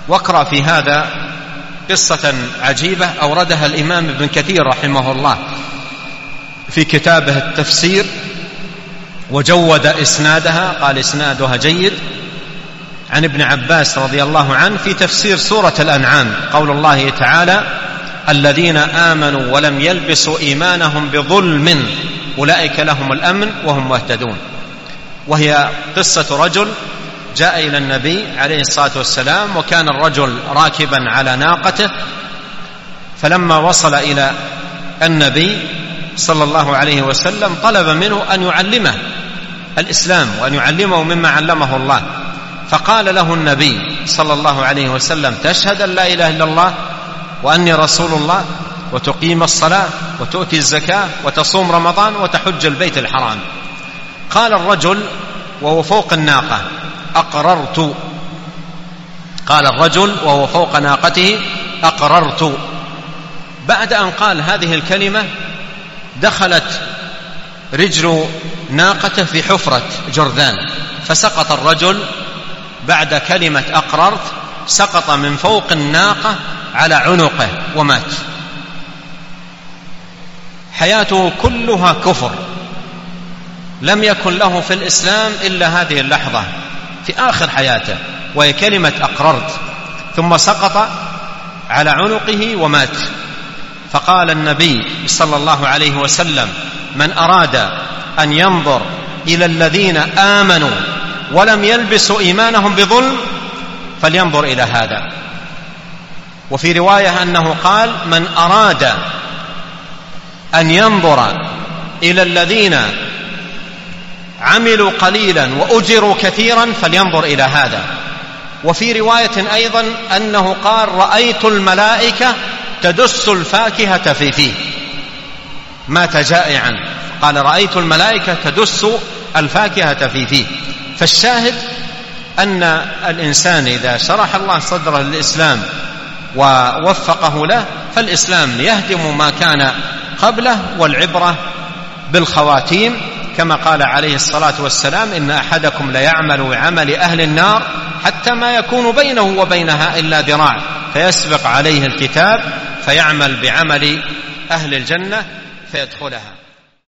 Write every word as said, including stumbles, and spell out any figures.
واقرأ في هذا قصة عجيبة أوردها الإمام ابن كثير رحمه الله في كتابه التفسير، وجود إسنادها، قال إسنادها جيد، عن ابن عباس رضي الله عنه في تفسير سورة الأنعام، قول الله تعالى: الذين آمنوا ولم يلبسوا إيمانهم بظلم أولئك لهم الأمن وهم مهتدون. وهي قصة رجل جاء إلى النبي عليه الصلاة والسلام، وكان الرجل راكبا على ناقته، فلما وصل إلى النبي صلى الله عليه وسلم طلب منه أن يعلمه الإسلام وأن يعلمه مما علمه الله، فقال له النبي صلى الله عليه وسلم: تشهد أن لا إله إلا الله وأني رسول الله، وتقيم الصلاة وتؤتي الزكاة وتصوم رمضان وتحج البيت الحرام. قال الرجل وهو فوق الناقة: أقررت. قال الرجل وهو فوق ناقته: أقررت. بعد أن قال هذه الكلمة دخلت رجل ناقته في حفرة جرذان، فسقط الرجل بعد كلمة أقررت، سقط من فوق الناقة على عنقه ومات. حياته كلها كفر، لم يكن له في الإسلام إلا هذه اللحظة في آخر حياته، وهي كلمة أقررت، ثم سقط على عنقه ومات. فقال النبي صلى الله عليه وسلم: من أراد أن ينظر إلى الذين آمنوا ولم يلبسوا إيمانهم بظلم فلينظر إلى هذا. وفي رواية أنه قال: من أراد أن ينظر إلى الذين عملوا قليلا وأجروا كثيرا فلينظر إلى هذا. وفي رواية أيضا أنه قال: رأيت الملائكة تدس الفاكهة في فيه، مات جائعا، قال: رأيت الملائكة تدس الفاكهة في فيه. فالشاهد أن الإنسان إذا شرح الله صدره للإسلام ووفقه له فالإسلام يهدم ما كان قبله، والعبرة بالخواتيم، كما قال عليه الصلاة والسلام: إن أحدكم ليعمل بعمل أهل النار حتى ما يكون بينه وبينها إلا ذراع فيسبق عليه الكتاب فيعمل بعمل أهل الجنة فيدخلها.